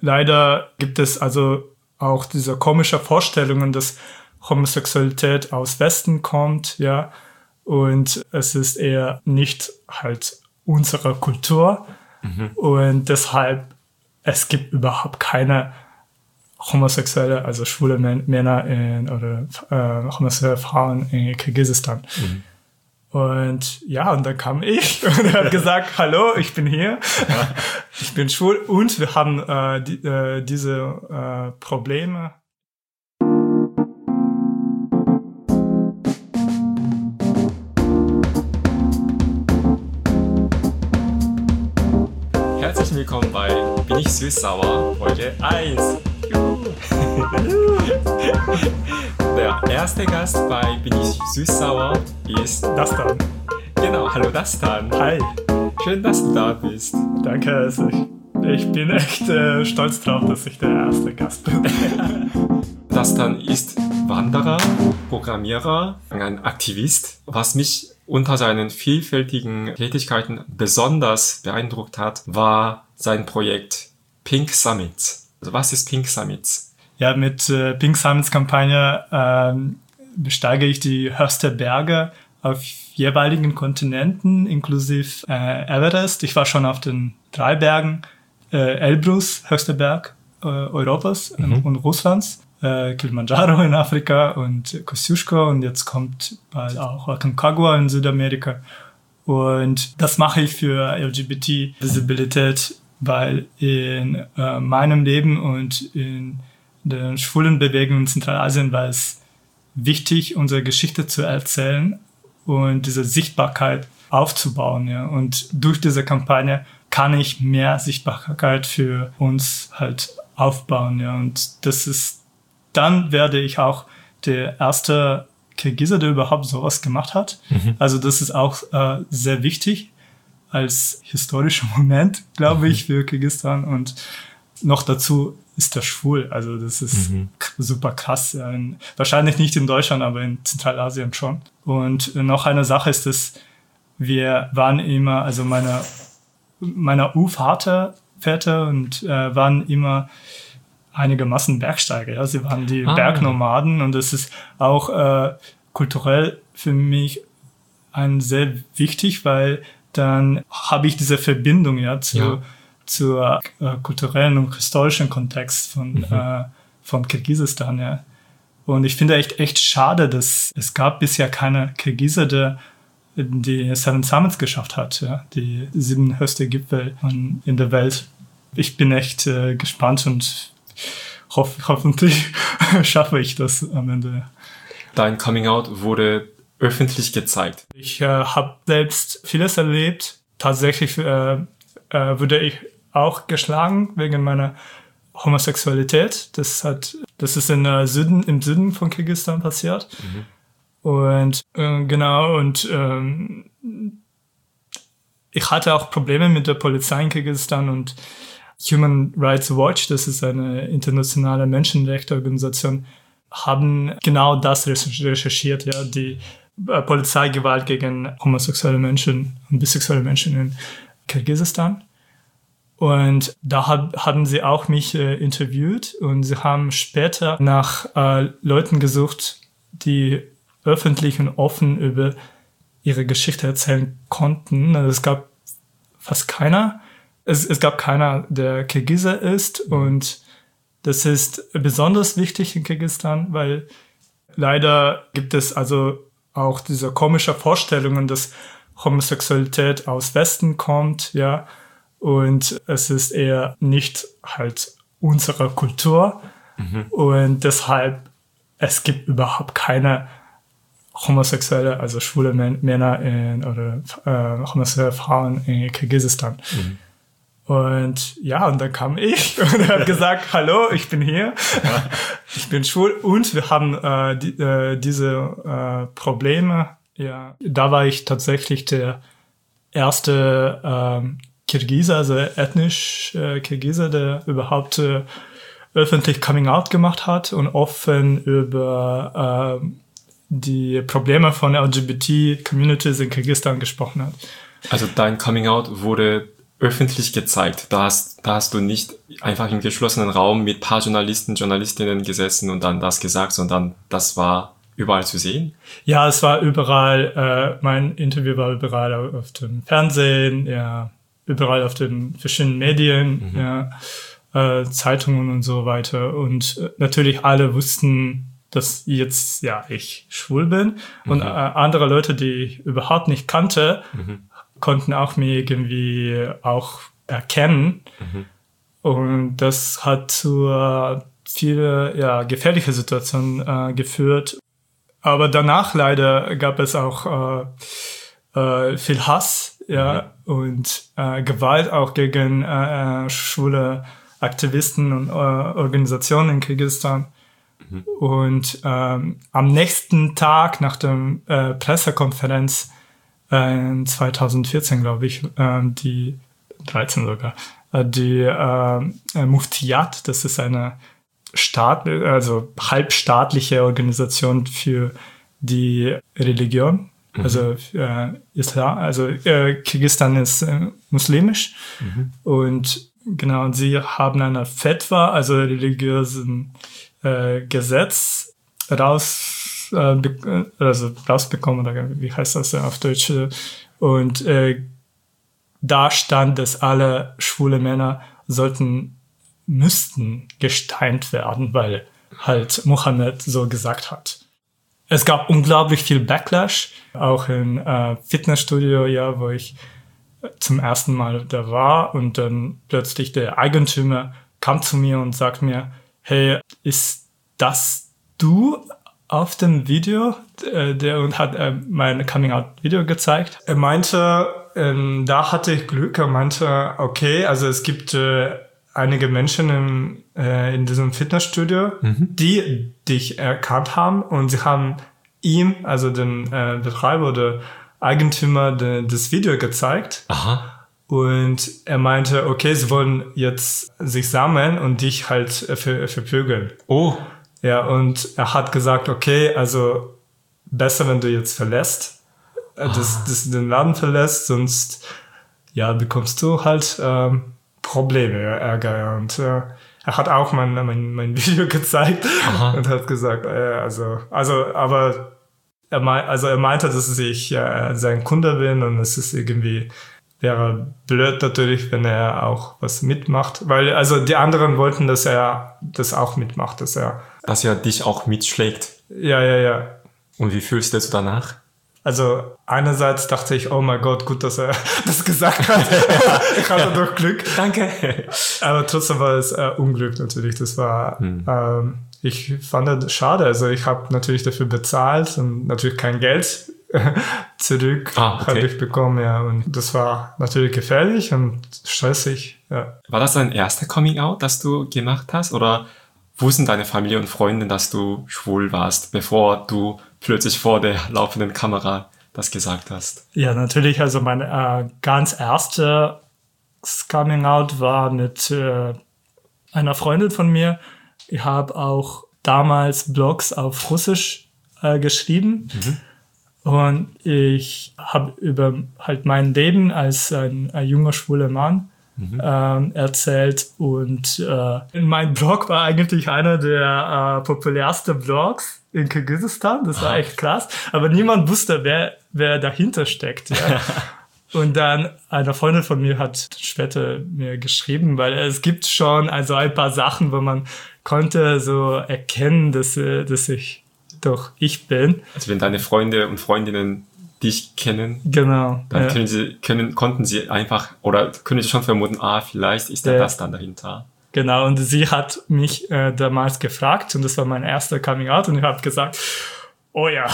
leider gibt es also auch diese komische Vorstellungen, dass Homosexualität aus Westen kommt, ja, und es ist eher nicht halt unsere Kultur und deshalb es gibt überhaupt keine homosexuelle, also schwule Männer oder homosexuelle Frauen in Kirgisistan. Und ja, und dann kam ich und er hat gesagt, hallo, ich bin hier, ich bin schwul und wir haben diese Probleme. Herzlich willkommen bei Bin ich süß-sauer, Folge 1. Der erste Gast bei Bin ich süß-sauer ist Dastan. Genau, hallo Dastan. Hi. Schön, dass du da bist. Danke, also ich bin echt stolz drauf, dass ich der erste Gast bin. Dastan ist Wanderer, Programmierer, ein Aktivist. Was mich unter seinen vielfältigen Tätigkeiten besonders beeindruckt hat, war sein Projekt Pink Summits. Also was ist Pink Summits? Ja, mit Pink Summits Kampagne besteige ich die höchsten Berge auf jeweiligen Kontinenten, inklusive Everest. Ich war schon auf den 3 Bergen. Elbrus, höchster Berg Europas und Russlands. Kilimanjaro in Afrika und Kosciuszko und jetzt kommt bald auch Aconcagua in Südamerika. Und das mache ich für LGBT-Visibilität, weil in meinem Leben und in der schwulen Bewegung in Zentralasien war es wichtig, unsere Geschichte zu erzählen und diese Sichtbarkeit aufzubauen. Ja. Und durch diese Kampagne kann ich mehr Sichtbarkeit für uns halt aufbauen. Ja. Und das ist dann werde ich auch der erste Kirgise, der überhaupt sowas gemacht hat. Also das ist auch sehr wichtig als historischer Moment, glaube ich, für Kirgisistan. Und noch dazu ist er schwul. Also das ist super krass. Ja. Wahrscheinlich nicht in Deutschland, aber in Zentralasien schon. Und noch eine Sache ist, dass wir waren immer, also meiner Urvater und waren immer einigermaßen Bergsteiger. Ja. Sie waren die Bergnomaden und das ist auch kulturell für mich sehr wichtig, weil dann habe ich diese Verbindung zur kulturellen und historischen Kontext von Kirgisistan. Ja. Und ich finde echt schade, dass es gab bisher keine Kirgise, der die 7 Summits geschafft hat, ja, die 7 höchste Gipfel in der Welt. Ich bin echt gespannt und hoffentlich schaffe ich das am Ende. Dein Coming-out wurde öffentlich gezeigt. Ich habe selbst vieles erlebt. Tatsächlich wurde ich auch geschlagen wegen meiner Homosexualität. Das ist im Süden von Kirgisistan passiert. Und genau, und ich hatte auch Probleme mit der Polizei in Kirgisistan und Human Rights Watch, das ist eine internationale Menschenrechtsorganisation, haben genau das recherchiert, ja, die Polizeigewalt gegen homosexuelle Menschen und bisexuelle Menschen in Kirgisistan. Und da haben sie auch mich interviewt und sie haben später nach Leuten gesucht, die öffentlich und offen über ihre Geschichte erzählen konnten. Also es gab fast keiner. Es gab keiner, der Kirgise ist und das ist besonders wichtig in Kirgisistan, weil leider gibt es also auch diese komische Vorstellungen, dass Homosexualität aus Westen kommt, ja, und es ist eher nicht halt unsere Kultur und deshalb es gibt überhaupt keine homosexuelle, also schwule Männer oder homosexuelle Frauen in Kirgisistan. Und ja, und dann kam ich und er hat gesagt, hallo, ich bin hier, ich bin schwul und wir haben diese Probleme. Ja, da war ich tatsächlich der erste Kirgise, also ethnisch Kirgise, der überhaupt öffentlich Coming Out gemacht hat und offen über die Probleme von LGBT-Communities in Kirgisistan gesprochen hat. Also dein Coming Out wurde öffentlich gezeigt. Da hast du nicht einfach im geschlossenen Raum mit ein paar Journalisten, Journalistinnen gesessen und dann das gesagt, sondern das war überall zu sehen? Ja, es war überall, mein Interview war überall auf dem Fernsehen, ja, überall auf den verschiedenen Medien, ja, Zeitungen und so weiter. Und natürlich alle wussten, dass jetzt, ja, ich schwul bin. Und andere Leute, die ich überhaupt nicht kannte, konnten auch mir irgendwie auch erkennen. Und das hat zu viele, ja, gefährliche Situationen geführt. Aber danach leider gab es auch viel Hass, ja, und Gewalt auch gegen schwule Aktivisten und Organisationen in Kirgisistan. Und am nächsten Tag nach der Pressekonferenz in 2014, glaube ich, die 13 sogar, die Muftiyat, das ist eine halbstaatliche Organisation für die Religion, also Islam, also Kirgisistan ist muslimisch und genau, und sie haben eine Fetwa, also religiösen Gesetz rausbekommen, oder wie heißt das auf Deutsch, und da stand, dass alle schwule Männer müssten gesteint werden, weil halt Mohammed so gesagt hat. Es gab unglaublich viel Backlash, auch im Fitnessstudio, ja, wo ich zum ersten Mal da war, und dann plötzlich der Eigentümer kam zu mir und sagt mir, hey, ist das du auf dem Video? Und hat mein Coming-out-Video gezeigt. Er meinte, da hatte ich Glück. Er meinte, okay, also es gibt einige Menschen in diesem Fitnessstudio, die dich erkannt haben, und sie haben ihm, also den Betreiber oder Eigentümer, das Video gezeigt. Aha. Und er meinte, okay, sie wollen jetzt sich sammeln und dich halt verprügeln. Oh. Ja, und er hat gesagt, okay, also besser, wenn du jetzt verlässt, den Laden verlässt, sonst ja, bekommst du halt Probleme, Ärger. Und er hat auch mein Video gezeigt. Aha. Und hat gesagt, aber er meinte, dass ich sein Kunde bin, und es ist irgendwie, wäre blöd natürlich, wenn er auch was mitmacht, weil also die anderen wollten, dass er das auch mitmacht, dass er dich auch mitschlägt. Ja. Und wie fühlst du dich danach? Also einerseits dachte ich, oh mein Gott, gut, dass er das gesagt hat. Ich hatte doch Glück. Danke. Aber trotzdem war es Unglück natürlich. Das war, ich fand das schade. Also ich habe natürlich dafür bezahlt und natürlich kein Geld zurück habe ich bekommen. Ja. Und das war natürlich gefährlich und stressig. Ja. War das dein erster Coming-out, das du gemacht hast? Oder wussten deine Familie und Freunde, dass du schwul warst, bevor du plötzlich vor der laufenden Kamera das gesagt hast? Ja, natürlich. Also mein ganz erstes Coming-out war mit einer Freundin von mir. Ich habe auch damals Blogs auf Russisch geschrieben. Und ich habe über halt mein Leben als ein junger schwuler Mann erzählt, und mein Blog war eigentlich einer der populärsten Blogs in Kirgisistan. Das war echt krass, aber niemand wusste, wer dahinter steckt. Ja. Und dann eine Freundin von mir hat später mir geschrieben, weil es gibt schon also ein paar Sachen, wo man konnte so erkennen, dass ich doch ich bin. Also wenn deine Freunde und Freundinnen dich kennen, genau, dann konnten sie einfach, oder können sie schon vermuten, vielleicht ist das dann dahinter. Genau, und sie hat mich damals gefragt, und das war mein erster Coming-out, und ich habe gesagt, oh ja,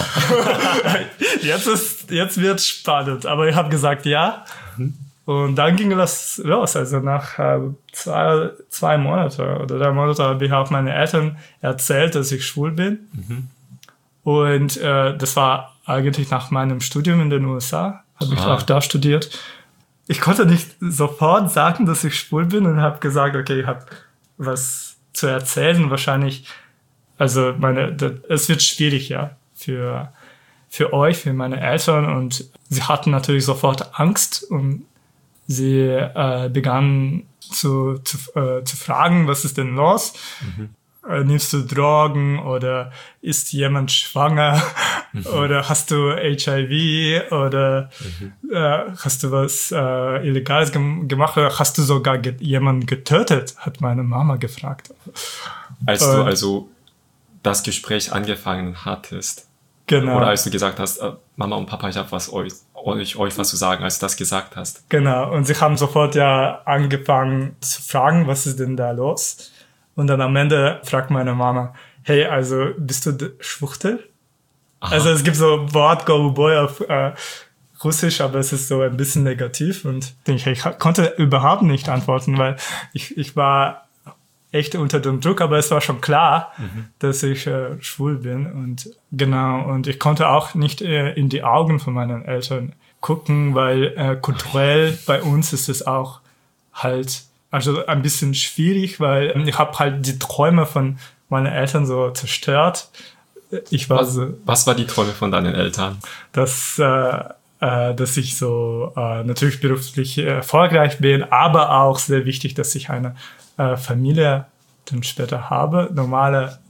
jetzt wird's spannend. Aber ich habe gesagt, ja. Und dann ging das los. Also nach 2 Monate oder 3 Monate habe ich auch meine Eltern erzählt, dass ich schwul bin. Und das war eigentlich nach meinem Studium in den USA. Habe ich auch da studiert. Ich konnte nicht sofort sagen, dass ich schwul bin, und habe gesagt, okay, ich habe was zu erzählen. Wahrscheinlich, also es wird schwierig, ja, für euch, für meine Eltern. Und sie hatten natürlich sofort Angst um sie begannen zu fragen, was ist denn los? Nimmst du Drogen oder ist jemand schwanger oder hast du HIV oder hast du was Illegales gemacht oder hast du sogar jemanden getötet, hat meine Mama gefragt. Als du also das Gespräch angefangen hattest, genau. Oder als du gesagt hast, Mama und Papa, ich habe euch was zu sagen, als du das gesagt hast. Genau, und sie haben sofort ja angefangen zu fragen, was ist denn da los? Und dann am Ende fragt meine Mama, hey, also bist du Schwuchtel? Aha. Also es gibt so Wort Голубой auf Russisch, aber es ist so ein bisschen negativ und ich konnte überhaupt nicht antworten, weil ich war echt unter dem Druck, aber es war schon klar, dass ich schwul bin und genau, und ich konnte auch nicht in die Augen von meinen Eltern gucken, weil kulturell bei uns ist es auch halt also ein bisschen schwierig, weil ich habe halt die Träume von meinen Eltern so zerstört. Was war die Träume von deinen Eltern? Dass ich so natürlich beruflich erfolgreich bin, aber auch sehr wichtig, dass ich eine Familie dann später habe. Normale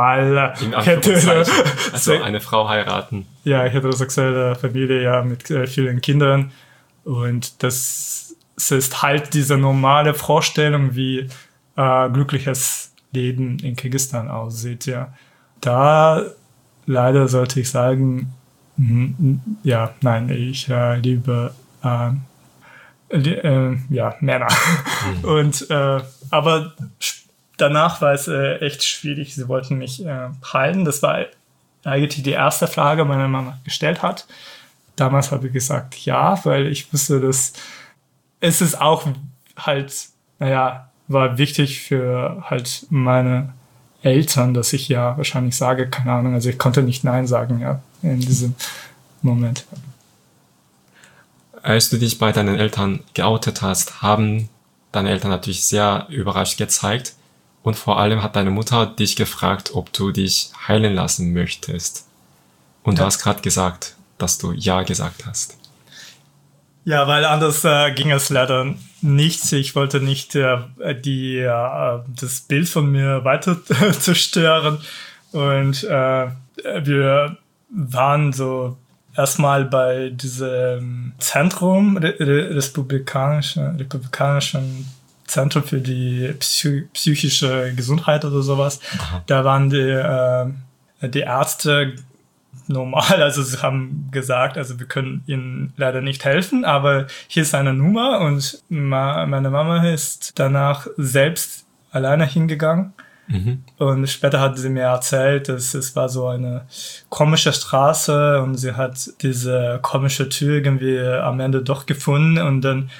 also eine Frau heiraten. Ja, heterosexuelle Familie, ja, mit vielen Kindern. Und das ist halt diese normale Vorstellung, wie glückliches Leben in Kirgisistan aussieht, ja. Da leider sollte ich sagen, ja, nein, ich liebe Männer. Und aber danach war es echt schwierig. Sie wollten mich halten. Das war eigentlich die erste Frage, meine Mama gestellt hat. Damals habe ich gesagt, ja, weil ich wusste, dass es ist auch halt, war wichtig für halt meine Eltern, dass ich ja wahrscheinlich sage, keine Ahnung, also ich konnte nicht Nein sagen, ja, in diesem Moment. Als du dich bei deinen Eltern geoutet hast, haben deine Eltern natürlich sehr überrascht gezeigt und vor allem hat deine Mutter dich gefragt, ob du dich heilen lassen möchtest. Und du hast gerade gesagt, dass du Ja gesagt hast. Ja, weil anders ging es leider nicht. Ich wollte nicht das Bild von mir weiter zerstören. Und wir waren so erstmal bei diesem Zentrum, republikanischen Zentrum für die psychische Gesundheit oder sowas. Aha. Da waren die Ärzte normal, also sie haben gesagt, also wir können ihnen leider nicht helfen, aber hier ist eine Nummer und meine Mama ist danach selbst alleine hingegangen. Und später hat sie mir erzählt, dass es war so eine komische Straße und sie hat diese komische Tür irgendwie am Ende doch gefunden und dann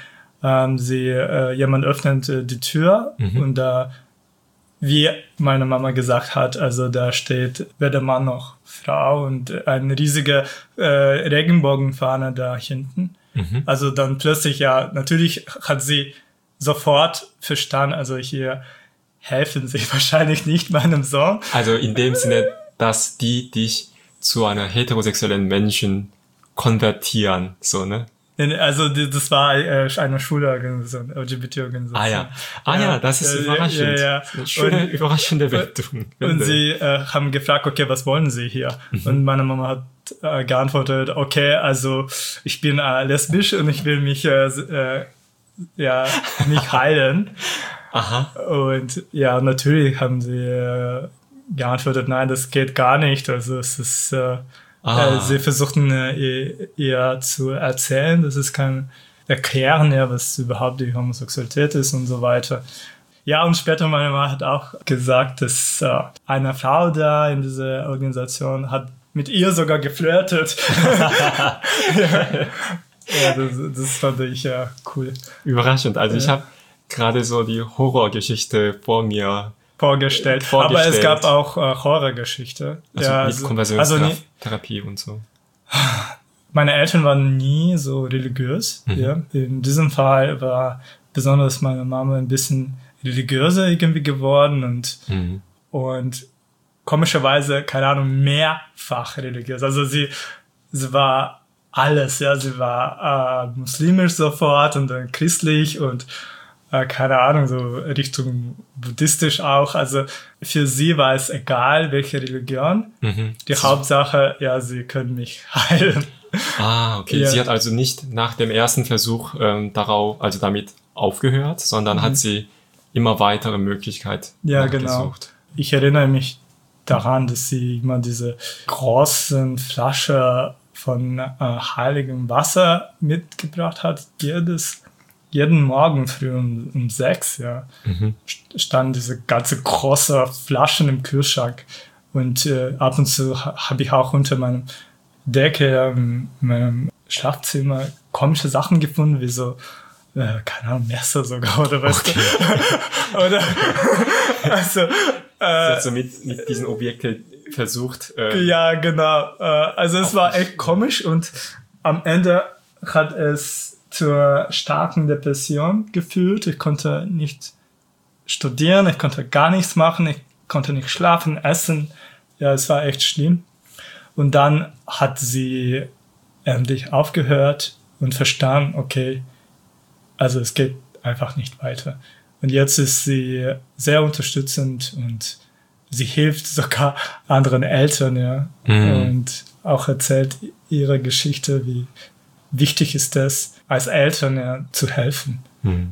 jemand öffnet die Tür und da, wie meine Mama gesagt hat, also da steht weder Mann noch Frau und eine riesige Regenbogenfahne da hinten. Also dann plötzlich, ja, natürlich hat sie sofort verstanden, also hier helfen sie wahrscheinlich nicht meinem Sohn. Also in dem Sinne, dass die dich zu einer heterosexuellen Menschen konvertieren, so, ne? Also das war eine Schulorganisation, LGBT-Organisation. Ja, das ist überraschend. Ja. Schöne, überraschende Wendung. Und sie haben gefragt, okay, was wollen Sie hier? Und meine Mama hat geantwortet, okay, also ich bin lesbisch und ich will mich nicht heilen. Aha. Und ja, natürlich haben sie geantwortet, nein, das geht gar nicht. Also es ist sie versuchten ihr zu erzählen, das ist kein Erklären, ja, was überhaupt die Homosexualität ist und so weiter. Ja, und später meine Mama hat auch gesagt, dass eine Frau da in dieser Organisation hat mit ihr sogar geflirtet. Ja, das fand ich ja cool. Überraschend. Also ich habe gerade so die Horrorgeschichte vor mir vorgestellt. Aber es gab auch Horrorgeschichte. Also mit Konversionstherapie und so. Meine Eltern waren nie so religiös. Ja. In diesem Fall war besonders meine Mama ein bisschen religiöser irgendwie geworden und komischerweise, keine Ahnung, mehrfach religiös. Also sie war alles. Ja, sie war muslimisch sofort und dann christlich und keine Ahnung, so Richtung buddhistisch auch. Also für sie war es egal, welche Religion. Die Hauptsache, ja, sie können mich heilen. Ah, okay. Ja. Sie hat also nicht nach dem ersten Versuch damit aufgehört, sondern hat sie immer weitere Möglichkeiten gesucht. Ich erinnere mich daran, dass sie immer diese großen Flasche von heiligem Wasser mitgebracht hat. Jeden Morgen früh um 6, ja, standen diese ganze große Flaschen im Kühlschrank. Und ab und zu habe ich auch unter meinem Decke in meinem Schlafzimmer komische Sachen gefunden, wie so, keine Ahnung, Messer sogar, oder weißt du? Oder, also, Sie hat so mit diesen Objekten versucht. Ja, genau. Also es war echt komisch und am Ende hat es zur starken Depression geführt. Ich konnte nicht studieren, ich konnte gar nichts machen, ich konnte nicht schlafen, essen. Ja, es war echt schlimm. Und dann hat sie endlich aufgehört und verstanden, okay, also es geht einfach nicht weiter. Und jetzt ist sie sehr unterstützend und sie hilft sogar anderen Eltern, ja. Und auch erzählt ihre Geschichte, wie wichtig ist es, als Eltern ja, zu helfen.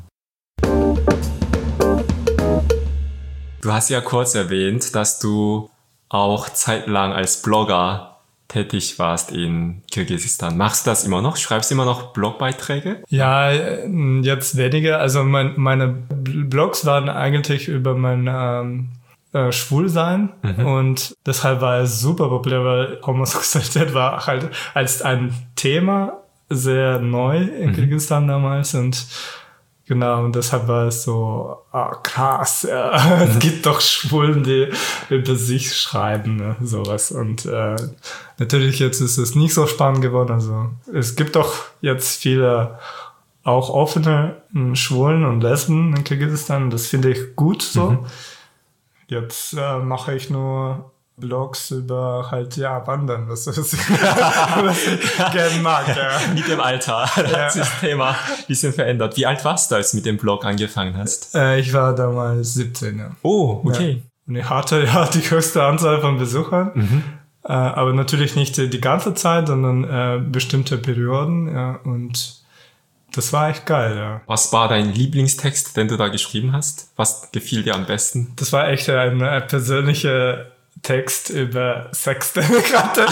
Du hast ja kurz erwähnt, dass du auch zeitlang als Blogger tätig warst in Kirgisistan. Machst du das immer noch? Schreibst du immer noch Blogbeiträge? Ja, jetzt weniger. Also meine Blogs waren eigentlich über mein Schwulsein und deshalb war es super populär, weil Homosexualität war halt als ein Thema sehr neu in Kirgisistan damals und genau, und deshalb war es so, krass, ja, es gibt doch Schwulen, die über sich schreiben, ne, sowas. Und natürlich jetzt ist es nicht so spannend geworden. Also es gibt doch jetzt viele auch offene Schwulen und Lesben in Kirgisistan. Das finde ich gut so. Jetzt mache ich nur Blogs über halt, ja, Wandern, was ich gerne mag. Ja. Mit dem Alter hat sich das Thema ein bisschen verändert. Wie alt warst du, als du mit dem Blog angefangen hast? Ich war damals 17, ja. Oh, okay. Ja. Und ich hatte ja die höchste Anzahl von Besuchern, aber natürlich nicht die ganze Zeit, sondern bestimmte Perioden, ja, und das war echt geil, ja. Was war dein Lieblingstext, den du da geschrieben hast? Was gefiel dir am besten? Das war echt ein persönlicher Text über Sex, den ich hatte.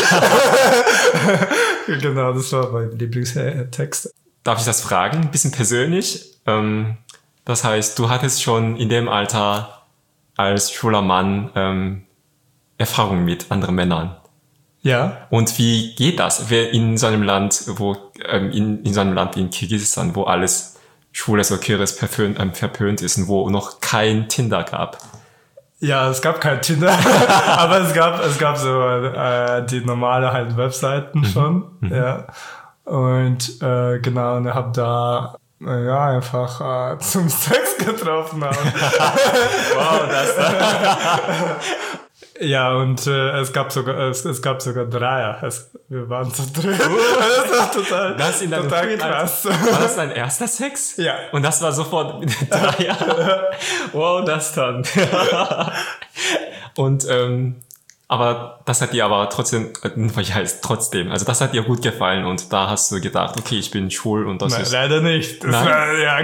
Genau, das war mein Lieblingstext. Darf ich das fragen? Ein bisschen persönlich. Das heißt, du hattest schon in dem Alter als schwuler Mann Erfahrung mit anderen Männern. Ja. Und wie geht das? Wer in so einem Land, in so einem Land wie in Kirgisistan, wo alles Schwules oder Queeres verpönt ist und wo noch kein Tinder gab? Ja, es gab kein Tinder, aber es gab so die normale halt Webseiten schon, ja. Und genau, und ich habe da ja einfach zum Sex getroffen. Wow, das da. Ja, und es gab sogar Dreier. Wir waren zu dritt. Das war total krass. War das dein erster Sex? Ja. Und das war sofort mit Dreier? Wow, das dann. Und aber das hat dir aber trotzdem, also das hat dir gut gefallen und da hast du gedacht, okay, ich bin schwul und das Nein, ist... leider nicht. Das war, ja,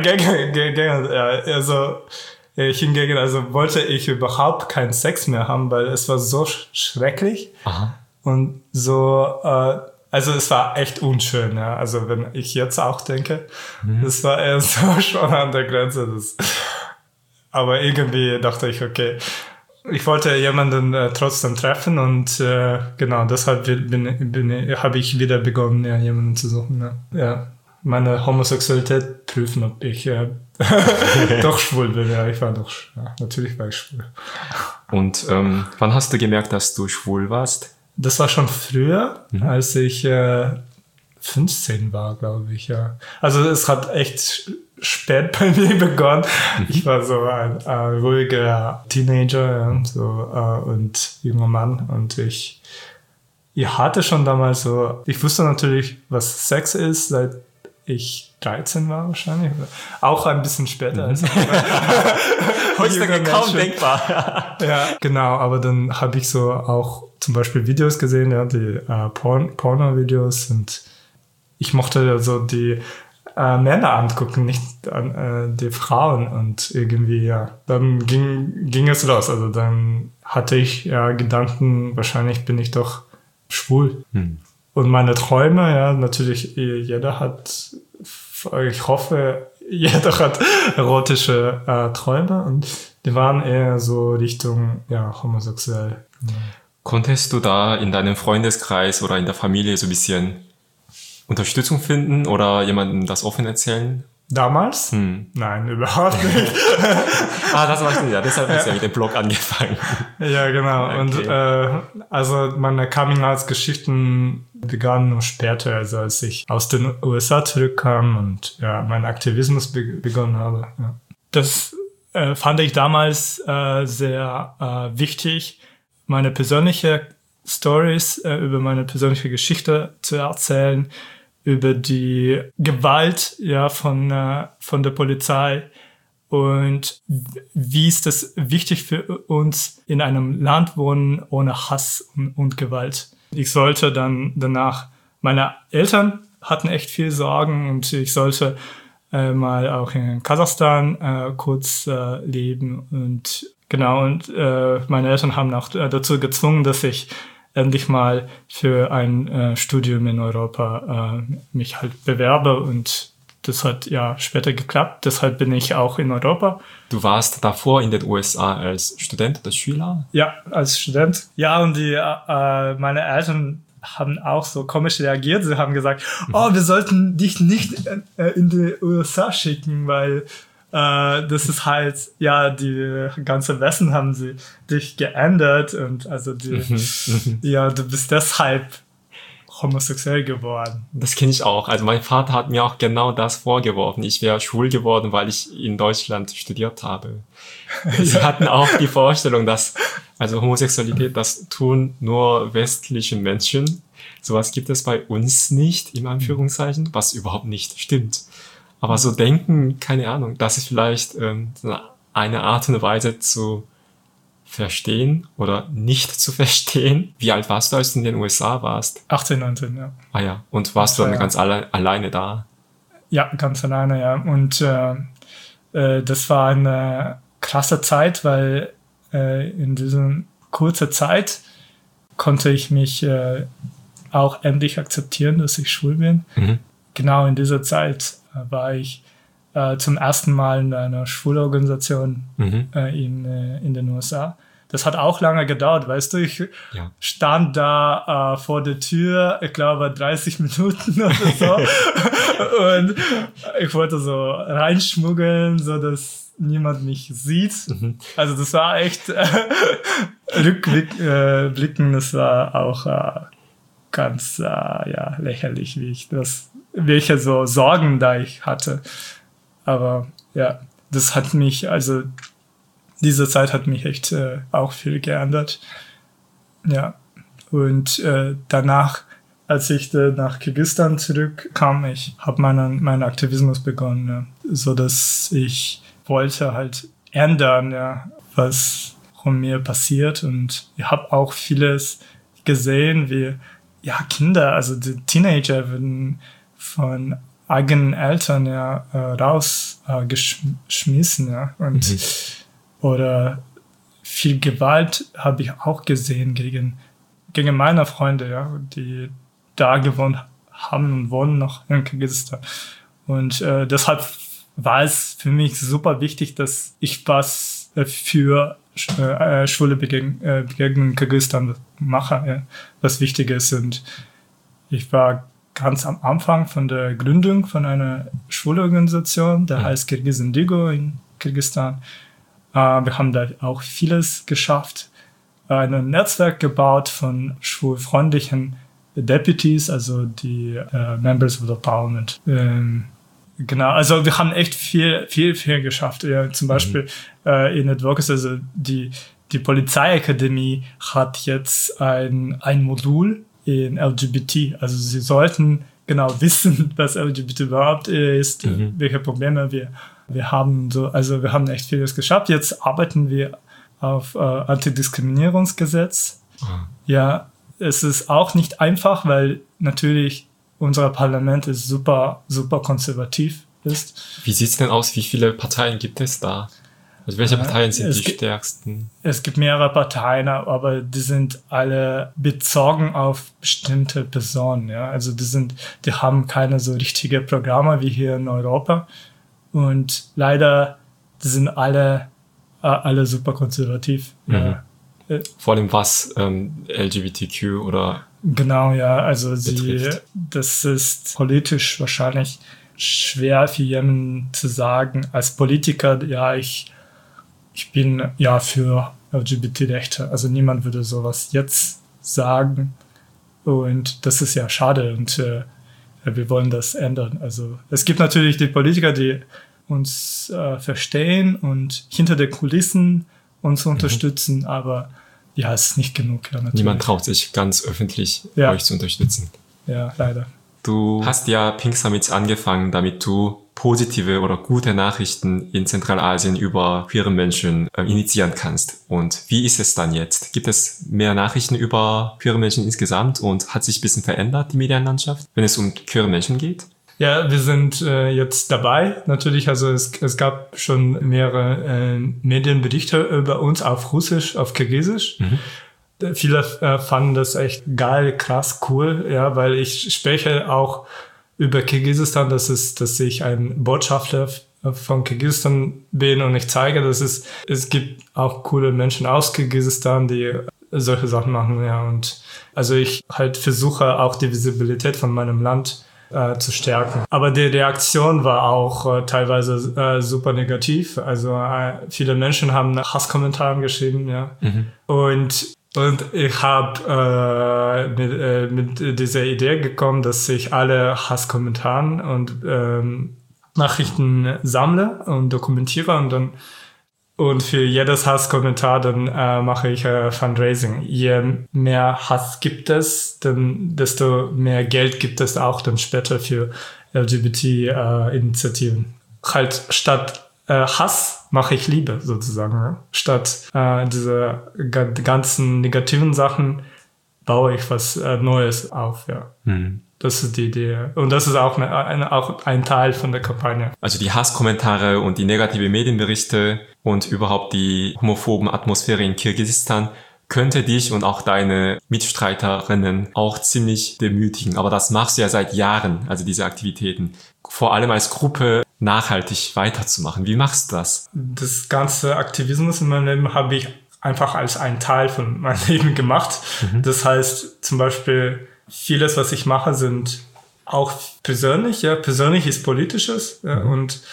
hingegen, also wollte ich überhaupt keinen Sex mehr haben, weil es war so schrecklich. Aha. Und so, also es war echt unschön, ja. Also wenn ich jetzt auch denke, das war eher so schon an der Grenze. Aber irgendwie dachte ich, okay, ich wollte jemanden trotzdem treffen und genau, deshalb habe ich wieder begonnen, ja, jemanden zu suchen. Ja. Meine Homosexualität prüfen, ob ich doch schwul bin. Ja, natürlich war ich schwul. Und wann hast du gemerkt, dass du schwul warst? Das war schon früher, als ich 15 war, glaube ich, ja. Also es hat echt spät bei mir begonnen. Ich war so ein ruhiger Teenager, ja, so, und junger Mann und ich ich hatte schon damals so, ich wusste natürlich, was Sex ist, seit ich 13 war wahrscheinlich. Auch ein bisschen später. Als heutzutage kaum denkbar. Ja, genau. Aber dann habe ich so auch zum Beispiel Videos gesehen, ja, die Porno-Videos, und ich mochte so die Männer angucken, nicht die Frauen, und irgendwie, ja, dann ging es los. Also dann hatte ich ja Gedanken, wahrscheinlich bin ich doch schwul. Und meine Träume, ja, natürlich, jeder hat, ich hoffe, jeder hat erotische Träume, und die waren eher so Richtung, ja, homosexuell. Ja. Konntest du da in deinem Freundeskreis oder in der Familie so ein bisschen Unterstützung finden oder jemandem das offen erzählen? Damals? Nein, überhaupt nicht. Das war ich ja. Deshalb hast du ja mit dem Blog angefangen. Ja, genau. Okay. Und also meine Coming-out-Geschichten begannen nur später, also als ich aus den USA zurückkam und ja, meinen Aktivismus begonnen habe. Ja. Das fand ich damals sehr wichtig, meine persönliche Stories über meine persönliche Geschichte zu erzählen, über die Gewalt, ja, von der Polizei, und wie ist das wichtig für uns, in einem Land wohnen ohne Hass und Gewalt. Ich sollte dann danach, meine Eltern hatten echt viel Sorgen, und ich sollte mal auch in Kasachstan kurz leben, und genau, und meine Eltern haben auch dazu gezwungen, dass ich endlich mal für ein Studium in Europa mich halt bewerbe, und das hat ja später geklappt. Deshalb bin ich auch in Europa. Du warst davor in den USA als Student oder Schüler? Ja, als Student. Ja, und meine Eltern haben auch so komisch reagiert. Sie haben gesagt, wir sollten dich nicht in die USA schicken, weil das ist halt, ja, die ganze Westen haben sie dich geändert, und also ja, du bist deshalb homosexuell geworden. Das kenne ich auch. Also mein Vater hat mir auch genau das vorgeworfen. Ich wäre schwul geworden, weil ich in Deutschland studiert habe. Sie hatten auch die Vorstellung, dass also Homosexualität, das tun nur westliche Menschen. Sowas gibt es bei uns nicht, im Anführungszeichen, was überhaupt nicht stimmt. Aber so denken, keine Ahnung, das ist vielleicht eine Art und Weise zu verstehen oder nicht zu verstehen. Wie alt warst du, als du in den USA warst? 18, 19, ja. Ah ja, und warst du dann ganz alleine da? Ja, ganz alleine, ja. Und das war eine krasse Zeit, weil in dieser kurzen Zeit konnte ich mich auch endlich akzeptieren, dass ich schwul bin. Genau in dieser Zeit war ich zum ersten Mal in einer Schwulorganisation in den USA. Das hat auch lange gedauert, weißt du, ich stand da vor der Tür, ich glaube 30 Minuten oder so, und ich wollte so reinschmuggeln, so dass niemand mich sieht. Also das war echt rückblickend, das war auch ganz lächerlich, welche so Sorgen da ich hatte. Aber ja, das hat mich, also diese Zeit hat mich echt auch viel geändert. Ja, und danach, als ich nach Kirgisistan zurückkam, ich habe meinen Aktivismus begonnen, ja, so dass ich wollte halt ändern, ja, was von mir passiert, und ich habe auch vieles gesehen, wie Kinder, also die Teenager werden von eigenen Eltern rausgeschmissen, und oder viel Gewalt habe ich auch gesehen gegen meine Freunde, die da gewohnt haben und wohnen noch in Kirgisistan. Und deshalb war es für mich super wichtig, dass ich was für schwule Begegnungen in Kirgisistan mache, was wichtig ist. Und ich war ganz am Anfang von der Gründung von einer Schwulenorganisation, der heißt Kirgiz Indigo in Kirgisistan. Wir haben da auch vieles geschafft. Ein Netzwerk gebaut von schwulfreundlichen Deputies, also die Members of the Parliament. Genau, also wir haben echt viel geschafft. Ja, zum Beispiel in Advocacy, also die Polizeiakademie hat jetzt ein Modul in LGBT. Also sie sollten genau wissen, was LGBT überhaupt ist, welche Probleme wir haben. Also wir haben echt vieles geschafft. Jetzt arbeiten wir auf Antidiskriminierungsgesetz. Ja, es ist auch nicht einfach, weil natürlich unser Parlament ist super, super konservativ ist. Wie sieht es denn aus? Wie viele Parteien gibt es da? Also welche Parteien sind die stärksten? Es gibt mehrere Parteien, aber die sind alle bezogen auf bestimmte Personen. Ja? Also die haben keine so richtige Programme wie hier in Europa. Und leider, die sind alle super konservativ. Ja. Vor allem was LGBTQ oder... Genau, ja. Also das ist politisch wahrscheinlich schwer für jemanden zu sagen. Als Politiker, ja, ich bin ja für LGBT-Rechte. Also niemand würde sowas jetzt sagen. Und das ist ja schade. Und wir wollen das ändern. Also es gibt natürlich die Politiker, die uns verstehen und hinter den Kulissen uns unterstützen. Aber ja, es ist nicht genug. Ja, natürlich. Niemand traut sich ganz öffentlich, euch zu unterstützen. Ja, leider. Du hast ja Pink Summits angefangen, damit du positive oder gute Nachrichten in Zentralasien über queere Menschen initiieren kannst. Und wie ist es dann jetzt? Gibt es mehr Nachrichten über queere Menschen insgesamt und hat sich ein bisschen verändert, die Medienlandschaft, wenn es um queere Menschen geht? Ja, wir sind jetzt dabei. Natürlich, also es gab schon mehrere Medienberichte über uns auf Russisch, auf Kirgisisch. Viele fanden das echt geil, krass, cool, ja, weil ich spreche auch über Kirgisistan, dass ich ein Botschafter von Kirgisistan bin und ich zeige, dass es gibt auch coole Menschen aus Kirgisistan, die solche Sachen machen, ja, und also ich halt versuche auch die Visibilität von meinem Land zu stärken. Aber die Reaktion war auch teilweise super negativ. Also viele Menschen haben Hasskommentare geschrieben, ja. Und ich habe mit dieser Idee gekommen, dass ich alle Hasskommentare und Nachrichten sammle und dokumentiere und für jedes Hasskommentar dann mache ich Fundraising. Je mehr Hass gibt es, desto mehr Geld gibt es auch dann später für LGBT-Initiativen. Halt statt Hass mache ich Liebe sozusagen. Ja? Statt diese ganzen negativen Sachen baue ich was Neues auf. Ja. Das ist die Idee. Und das ist auch auch ein Teil von der Kampagne. Also die Hasskommentare und die negative Medienberichte und überhaupt die homophoben Atmosphäre in Kirgisistan könnte dich und auch deine Mitstreiterinnen auch ziemlich demütigen. Aber das machst du ja seit Jahren, also diese Aktivitäten. Vor allem als Gruppe nachhaltig weiterzumachen. Wie machst du das? Das ganze Aktivismus in meinem Leben habe ich einfach als einen Teil von meinem Leben gemacht. Das heißt zum Beispiel, vieles, was ich mache, sind auch persönlich. Ja, persönlich ist Politisches. Ja, und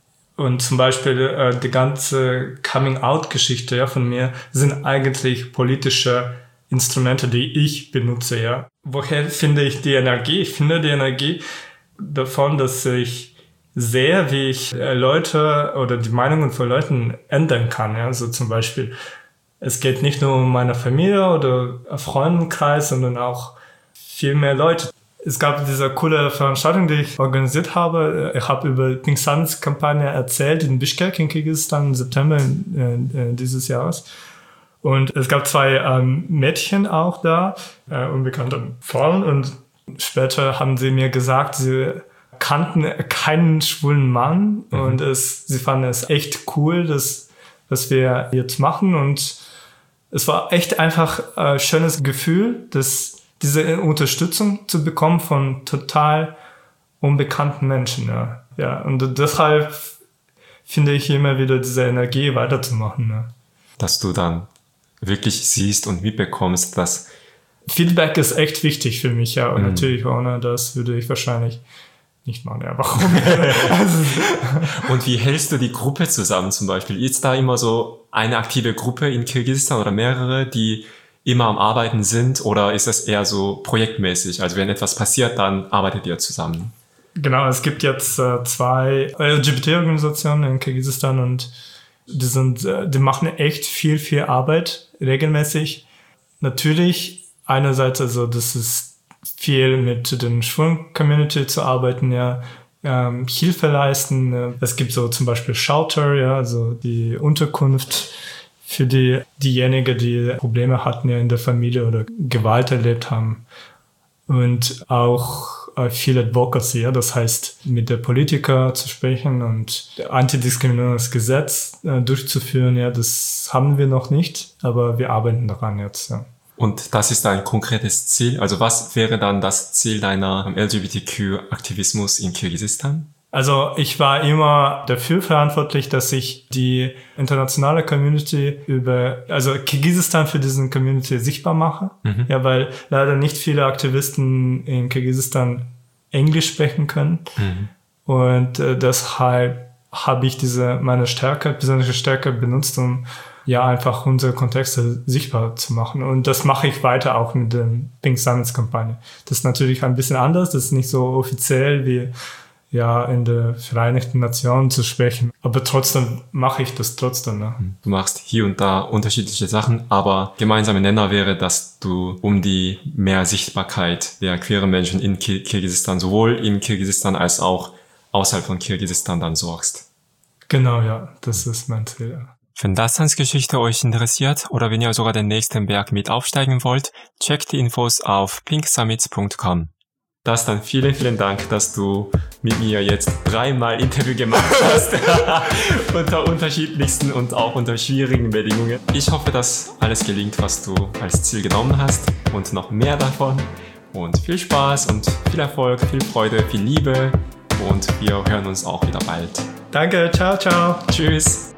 zum Beispiel die ganze Coming-out-Geschichte ja, von mir sind eigentlich politische Instrumente, die ich benutze. Ja. Woher finde ich die Energie? Ich finde die Energie davon, dass ich sehe, wie ich Leute oder die Meinungen von Leuten ändern kann. Ja. Also zum Beispiel, es geht nicht nur um meine Familie oder Freundenkreis, sondern auch viel mehr Leute. Es gab diese coole Veranstaltung, die ich organisiert habe. Ich habe über Pink Summits Kampagne erzählt in Bishkek in Kirgisistan im September dieses Jahres. Und es gab 2 Mädchen auch da, unbekannte Frauen. Und später haben sie mir gesagt, sie kannten keinen schwulen Mann. Und sie fanden es echt cool, was wir jetzt machen. Und es war echt einfach ein schönes Gefühl, diese Unterstützung zu bekommen von total unbekannten Menschen. Ja. Ja, und deshalb finde ich immer wieder diese Energie weiterzumachen. Ja. Dass du dann wirklich siehst und mitbekommst, dass Feedback ist echt wichtig für mich, ja. Und natürlich ohne das würde ich wahrscheinlich nicht machen. Ja, warum? Und wie hältst du die Gruppe zusammen zum Beispiel? Ist da immer so eine aktive Gruppe in Kirgisistan oder mehrere, die immer am Arbeiten sind, oder ist das eher so projektmäßig? Also wenn etwas passiert, dann arbeitet ihr zusammen? Genau, es gibt jetzt 2 LGBT-Organisationen in Kirgisistan und die machen echt viel Arbeit regelmäßig. Natürlich einerseits, also das ist viel mit den schwulen Community zu arbeiten, ja, Hilfe leisten. Es gibt so zum Beispiel Shelter, ja, also die Unterkunft für diejenigen, die Probleme hatten ja in der Familie oder Gewalt erlebt haben. Und auch viel Advocacy, ja, das heißt, mit der Politiker zu sprechen und Antidiskriminierungsgesetz durchzuführen, ja, das haben wir noch nicht, aber wir arbeiten daran jetzt, ja. Und das ist ein konkretes Ziel. Also was wäre dann das Ziel deiner LGBTQ-Aktivismus in Kirgisistan? Also ich war immer dafür verantwortlich, dass ich die internationale Community also Kirgisistan für diesen Community sichtbar mache. Mhm. Ja, weil leider nicht viele Aktivisten in Kirgisistan Englisch sprechen können. Mhm. Und deshalb habe ich meine besondere Stärke benutzt, um ja einfach unsere Kontexte sichtbar zu machen. Und das mache ich weiter auch mit der Pink Summits Kampagne. Das ist natürlich ein bisschen anders, das ist nicht so offiziell wie ja in der Vereinigten Nationen zu sprechen. Aber trotzdem mache ich das trotzdem. Ne? Du machst hier und da unterschiedliche Sachen, aber gemeinsamer Nenner wäre, dass du um die mehr Sichtbarkeit der queeren Menschen in Kirgisistan, sowohl in Kirgisistan als auch außerhalb von Kirgisistan dann sorgst. Genau, ja, das ist mein Ziel. Ja. Wenn Dastans Geschichte euch interessiert oder wenn ihr sogar den nächsten Berg mit aufsteigen wollt, checkt die Infos auf pinksummits.com. Dastan, vielen, vielen Dank, dass du mit mir jetzt 3-mal Interview gemacht hast. Unter unterschiedlichsten und auch unter schwierigen Bedingungen. Ich hoffe, dass alles gelingt, was du als Ziel genommen hast und noch mehr davon. Und viel Spaß und viel Erfolg, viel Freude, viel Liebe und wir hören uns auch wieder bald. Danke, ciao, ciao. Tschüss.